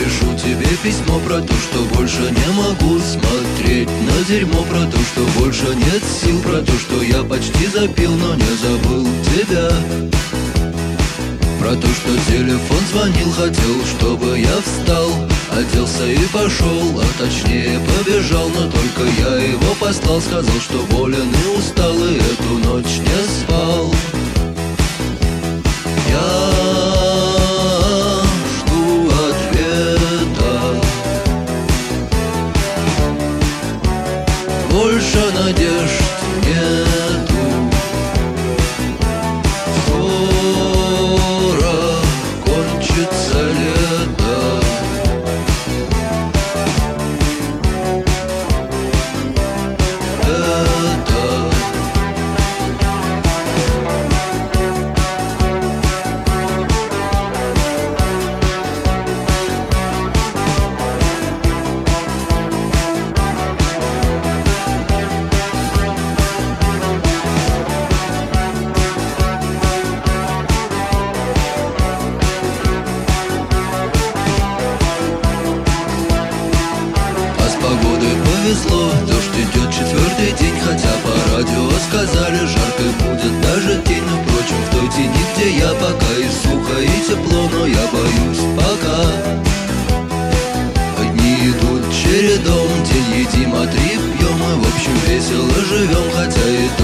пишу тебе письмо про то, что больше не могу смотреть на дерьмо, про то, что больше нет сил, про то, что я почти запил, но не забыл тебя. Про то, что телефон звонил, хотел, чтобы я встал, оделся и пошел, а точнее побежал. Но только я его послал, сказал, что болен и устал, и эту ночь не спал. Я жду ответа, больше надежд нету. Скоро кончится лето, повезло, дождь идет 4-й день, хотя по радио сказали, жарко будет даже тень. Но впрочем, в той тени, где я, пока и сухо, и тепло, но я боюсь пока. Дни идут чередом, день едим, а 3 пьем, и в общем весело живем, хотя и